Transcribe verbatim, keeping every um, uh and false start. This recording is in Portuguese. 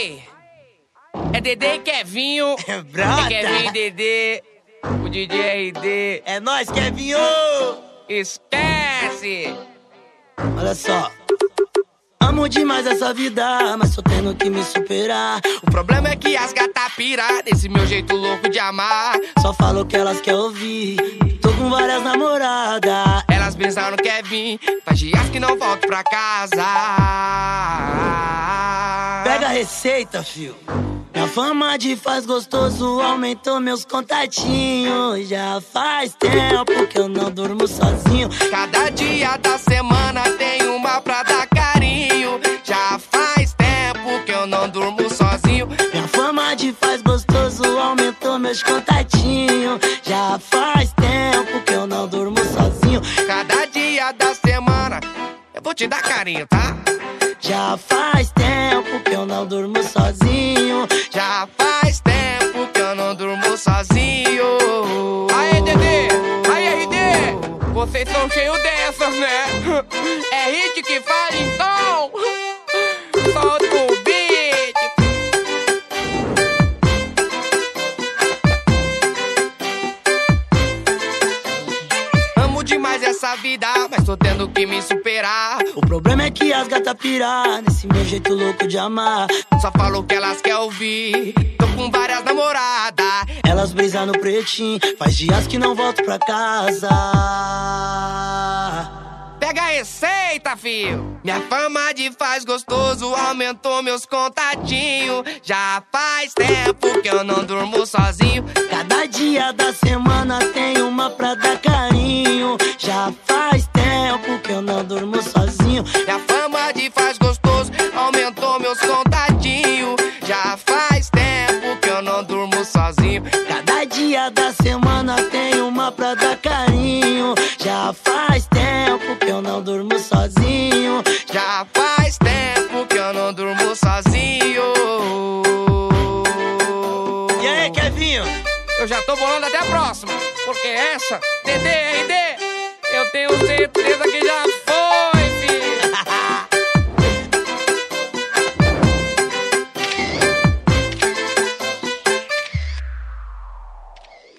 Aê! É Dedê e Kevinho. É brota. É Kevinho e Dedê. O D J R D. É nóis, Kevinho! Esquece! Olha só. Amo demais essa vida, mas tô tendo que me superar. O problema é que as gata pira desse meu jeito louco de amar. Só falo o que elas querem ouvir. Tô com várias namoradas. Elas pensaram que é vir, faz dias que não volto pra casa. Pega a receita, fio. Minha fama de faz gostoso aumentou meus contatinhos. Já faz tempo que eu não durmo sozinho. Cada dia da semana tem uma pra dar carinho. Já faz tempo que eu não durmo sozinho. Minha fama de faz gostoso aumentou meus contatinhos. Já faz tempo que eu não durmo sozinho. Cada dia da semana eu vou te dar carinho, tá? Já faz tempo que eu não durmo sozinho. Já faz tempo que eu não durmo sozinho. Aê, Dedê! Aê, R D! Vocês são cheios dessas, né? É hit que faz, então! Solta o beat! Amo demais essa vida, mas tô tendo que me superar. O problema é que as gata pirar nesse meu jeito louco de amar. Só falo o que elas querem ouvir. Tô com várias namoradas. Elas brisam no pretinho, faz dias que não volto pra casa. Pega a receita, fio. Minha fama de faz gostoso aumentou meus contatinhos. Já faz tempo que eu não durmo sozinho. Cada dia da semana tem uma pra dar carinho. Já faz tempo que eu não durmo sozinho. Minha fama de faz gostoso aumentou meus contatinhos. Já faz tempo que eu não durmo sozinho. Cada dia da semana tem uma pra dar carinho. Já faz tempo que eu não durmo sozinho. Já faz tempo que eu não durmo sozinho. E aí, Kevinho? Eu já tô bolando até a próxima, porque essa, Dedê, R D, eu tenho certeza que já foi.